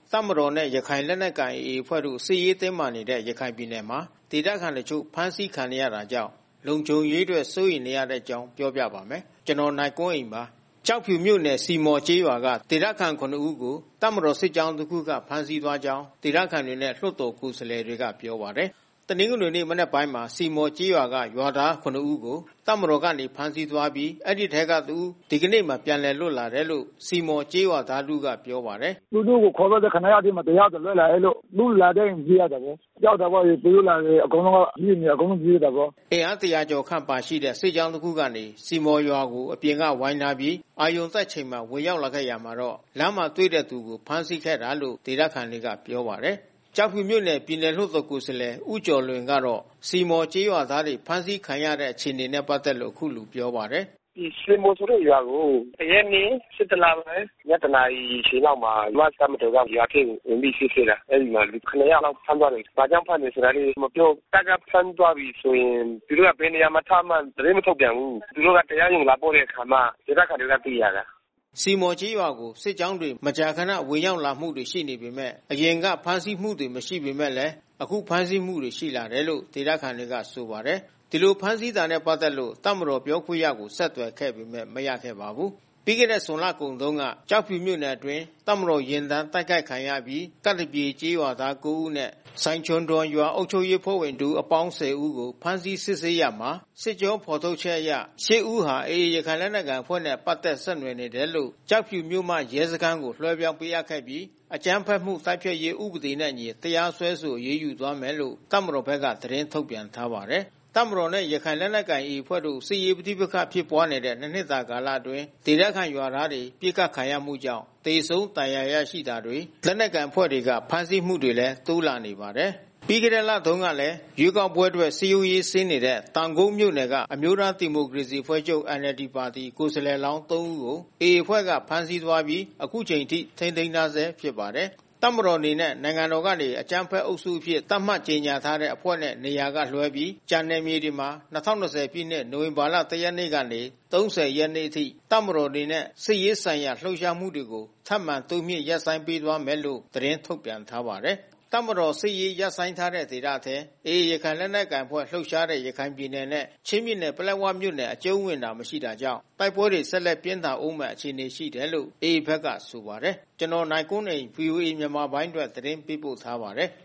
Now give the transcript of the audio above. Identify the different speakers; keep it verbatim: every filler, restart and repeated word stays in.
Speaker 1: တပ်မတော်နဲ့ရခိုင်လက်နက်ကိုင် အေအေ အဖွဲ့တို့စစ်ရေးတင်းမာနေတဲ့ရခိုင်ပြည်နယ်မှာဒေသခံတချို့ဖမ်းဆီးခံနေရတာကြောင့်လုံခြုံရေးအတွက်စိုးရိမ်နေရတဲ့အကြောင်းပြောပြပါမယ်။ ကျွန်တော်နိုင်ကွန်းအိန်ပါ။ ကျောက်ဖြူမြို့နယ်စီမော်ကျေးရွာကဒေသခံ ခုနစ် ဦးကိုတပ်မတော်စစ်ကြောင်းတစ်ခုကဖမ်းဆီးသွားကြောင်းဒေသခံတွေနဲ့လွှတ်တော်ကိုယ်စားလှယ်တွေကပြောပါတယ်။ တနင်္ဂနွေနေ့မနက်ပိုင်းမှာစီမော်ကျေးရွာကရွာသား ခုနစ် ဦးကိုတပ်မတော်ကနေဖမ်းဆီးသွားပြီးအဲဒီထဲကတဦးဒီကနေ့မှာပြန်လည်လွတ်လာတယ်လို့စီမော်ကျေးရွာသားတဦးကပြောပါတယ်။
Speaker 2: "သူတို့ကိုခေါ်သွားတဲ့ခဏအတွင်းမှာတရားလွတ်လာတယ်လို့သူလာတဲ့ပြေးရတာပေါ့။ကြောက်တာပေါ့သူတို့လာတယ်အကုန်လုံးကပြေးနေအကုန်လုံးပြေးတာပေါ့
Speaker 1: ။" အင်အားတရာကျော်ခန့်ပါရှိတဲ့စစ်ကြောင်းတစ်ခုကနေစီမော်ရွာကိုအပြင်ကဝိုင်းထားပြီးအာရုံတက်ချိန်မှာဝင်ရောက်လာခဲ့ရာမှာတော့လမ်းမှာတွေ့တဲ့သူကိုဖမ်းဆီးခဲ့တာလို့ဒေသခံတွေကပြောပါတယ်။ ကျောက်ဖြူမြို့နယ်ပြည်နယ်လွှတ်တော်ကိုယ်စားလှယ်ဦးကျော်လွင်ကတော့စီမော်ကျေးရွာသားတွေဖမ်းဆီးခံရတဲ့အခြေအနေနဲ့ပက်သက်လို့အခုလိုပြောပါတယ်။
Speaker 3: "ဒီစီမော်ဆိုတဲ့ရွာကိုတရက်နေ့ ၁၁ လပိုင်း ညတနာရီအချိန်လောက်မှာမြန်မာ့တပ်မတော်ကရွာထဲကိုဝင်ပြီးစစ်ဆေးတာ။အဲဒီမှာလူ ၇ ယောက်လောက်ဖမ်းသွားတယ်။ဘာကြောင့်ဖမ်းတယ်ဆိုတာမပြောဘူး။တပ်ကဖမ်းသွားပြီဆိုရင်သူတို့ကဘယ်နေရာမှာထားမှန်းသတင်းမထုတ်ပြန်ဘူး။သူတို့ကတရားရုံးလာပို့တဲ့အခါမှဒေသခံတွေကသိရတာ။
Speaker 1: " စီမော်ကျေးရွာကိုစစ်ကြောင်းတွေမကြာခဏဝင်ရောက်လာမှုတွေရှိနေပေမဲ့အရင်ကဖမ်းဆီးမှုတွေမရှိပေမဲ့အခုဖမ်းဆီးမှုတွေရှိလာတယ်လို့ဒေသခံတွေကဆိုပါတယ်။ ဒီလိုဖမ်းဆီးတာနဲ့ပက်သက်လို့တပ်မတော်ပြောခွင့်ရကိုဆက်သွယ်ခဲ့ပေမဲ့မရခဲ့ပါဘူး။ ပြီးခဲ့တဲ့ဇွန်လကုန်တုန်းကကျောက်ဖြူမြို့နယ်အတွင်းတပ်မတော်ယာဉ်တန်းတိုက်ခိုက်ခံရအပြီးကပ်သပြေကျေးရွာသား ကိုး ဦးနဲ့ စိုင်ခြုံဒွိန်ရွာအုပ်ချုပ်ရေးအဖွဲ့ဝင်တဦးအပေါင်း ၁၀ ဦးကိုဖမ်းဆီးစစ်ဆေးရာမှာ စစ်ကြောဖော်ထုတ်ချက်အရ ရှစ် ဦးဟာ အေအေ ရခိုင်လက်နက်ကိုင်အဖွဲ့နဲ့ပက်သက်ဆက်နွယ်နေတယ်လို့ ကျောက်ဖြူမြို့မရဲစခန်းကိုလွှဲပြောင်းပေးအပ်ခဲ့ပြီး အကြမ်းဖက်မှုတိုက်ဖျက်ရေးဥပဒေနဲ့အညီတရားစွဲဆိုအရေးယူသွားမယ်လို့တပ်မတော်ဘက်ကသတင်းထုတ်ပြန်ထားပါတယ်။ တပ်မတော်နဲ့ရခိုင်လက်နက်ကိုင် အေအေ အဖွဲ့တို့စစ်ရေးပဋိပက္ခဖြစ်ပွါးနေတဲ့ ၂ နှစ်တာကာလအတွင်း ဒေသခံရွာသားတွေပစ်ခတ်ခံရမှုကြောင့် သေဆုံးဒဏ်ရာရရှိတာတွေ လက်နက်ကိုင်အဖွဲ့တွေကဖမ်းဆီးမှုတွေလည်းတိုးလာနေပါတယ်။ ပြီးခဲ့တဲ့လတုန်းကလည်းရွေးကောက်ပွဲအတွက်စည်းရုံးရေးဆင်းနေတဲ့တောင်ကုတ်မြို့နယ်ကအမျိုးသားဒီမိုကရေစီအဖွဲ့ချုပ် အန်အယ်လ်ဒီ ပါတီကိုယ်စားလှယ်လောင်း သုံး ဦးကို အေအေ အဖွဲ့ကဖမ်းဆီးသွားပြီးအခုချိန်ထိထိန်းသိမ်းထားဆဲဖြစ်ပါတယ်။ တပ်မတော်အနေနဲ့နိုင်ငံတော်ကနေအကြမ်းဖက်အုပ်စုအဖြစ်သတ်မှတ်ကြေညာထားတဲ့အဖွဲ့နဲ့နေရာကလွှဲပြီးကျန်နယ်မြေတွေမှာ ၂၀၂၀ ပြည့်နှစ် နိုဝင်ဘာလ ၁ ရက်နေ့ကနေ ၃၀ ရက်နေ့အထိ တပ်မတော်အနေနဲ့စစ်ရေးဆိုင်ရာလှုပ်ရှားမှုတွေကို ထပ်မံတိုးမြှင့်ရပ်ဆိုင်းပေးသွားမယ်လို့ သတင်းထုတ်ပြန်ထားပါတယ်။ တပ်မတော်စစ်ရေးရပ်ဆိုင်းထားတဲ့ဒေသထဲ အေအေ ရခိုင်လက်နက်ကိုင်အဖွဲ့လှုပ်ရှားတဲ့ရခိုင်ပြည်နယ်နဲ့ချင်းပြည်နယ်ပလက်ဝမြို့နယ်အကျုံးဝင်တာမရှိတာကြောင့် တိုက်ပွဲတွေဆက်လက်ပြင်းထန်ဦးမယ့်အခြေအနေရှိတယ်လို့ အေအေ ဘက်ကဆိုပါတယ်။ ကျွန်တော်နိုင်ကွန်းအိန် ဗွီအိုအေမြန်မာပိုင်းအတွက်သတင်းပေးပို့ထားပါတယ်။